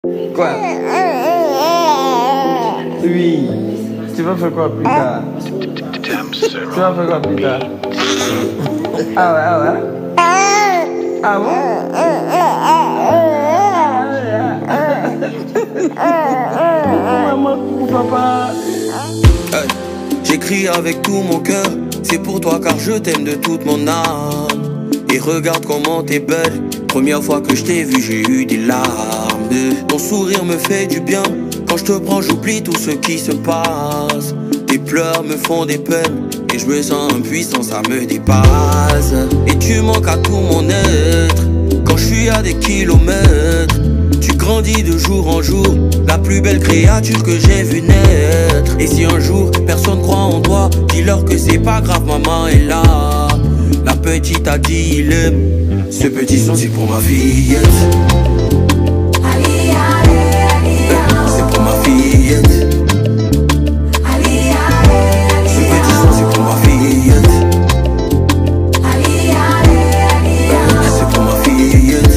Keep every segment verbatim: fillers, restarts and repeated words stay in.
Quoi? Oui. Tu vas faire quoi plus tard? Tu vas faire quoi plus tard? Ah ouais, ah ouais. Ah bon? Maman, coucou papa. Hey, j'écris avec tout mon cœur, c'est pour toi car je t'aime de toute mon âme. Et regarde comment t'es belle, première fois que je t'ai vu j'ai eu des larmes. Ton sourire me fait du bien, quand je te prends j'oublie tout ce qui se passe. Tes pleurs me font des peines, et je me sens impuissant, ça me dépasse. Et tu manques à tout mon être, quand je suis à des kilomètres. Tu grandis de jour en jour, la plus belle créature que j'ai vue naître. Et si un jour personne croit en toi, dis-leur que c'est pas grave, maman est là. La petite a dit il aime, ce petit son c'est pour ma fillette. C'est pour ma fillette. Ce petit son c'est pour ma fillette. C'est pour ma fillette.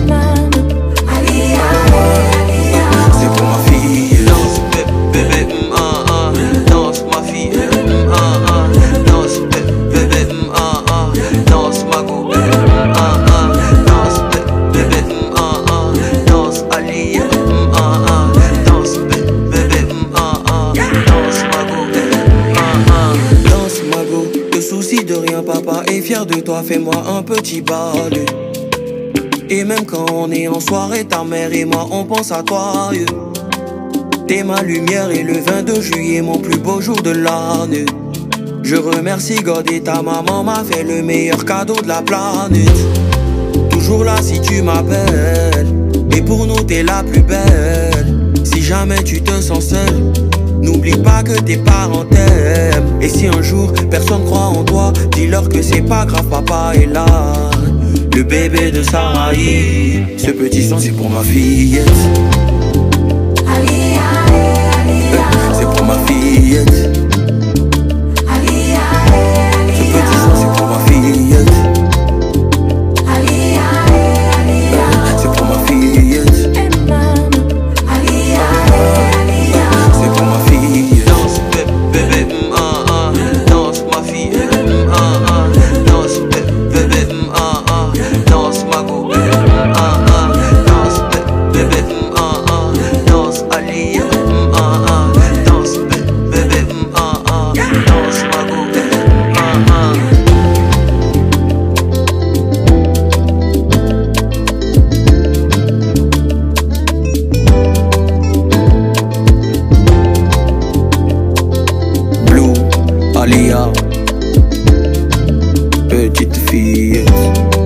C'est pour ma fille. Danse bébé, mm, ah, ah. Danse ma fille, mm, ah, ah. Danse bébé, mm, ah, ah. Danse ma go, mm, ah, ah. Danse bébé, mm, ah, ah. Danse Ali, mm, ah, ah. Danse bébé, mm, ah, ah. Danse ma go, mm, ah, ah. Danse ma go, te soucie de rien papa est fier de toi, fais-moi un petit bal. Et même quand on est en soirée, ta mère et moi on pense à toi, yeah. T'es ma lumière et le vingt-deux juillet mon plus beau jour de l'année. Je remercie God et ta maman m'a fait le meilleur cadeau de la planète. Toujours là si tu m'appelles, et pour nous t'es la plus belle. Si jamais tu te sens seul, n'oublie pas que tes parents t'aiment. Et si un jour personne croit en toi, dis-leur que c'est pas grave, papa est là. Le bébé de Sarahi, ce petit son c'est pour ma fillette. C'est pour ma fillette. Ce petit son c'est pour ma fillette. C'est pour ma fillette. C'est pour ma fille. Danse bébé, mm, ah, ah. Danse ma fille, mm, ah, ah. Danse bébé, mm, ah, ah. Danse ma go, mm, ah, ah. Danse bébé, mm, ah, ah. Danse Ali, mm, ah, ah. Danse bébé, mm, ah, ah. Danse ma go, mm, ah, ah. Blue, Alia, petite fille.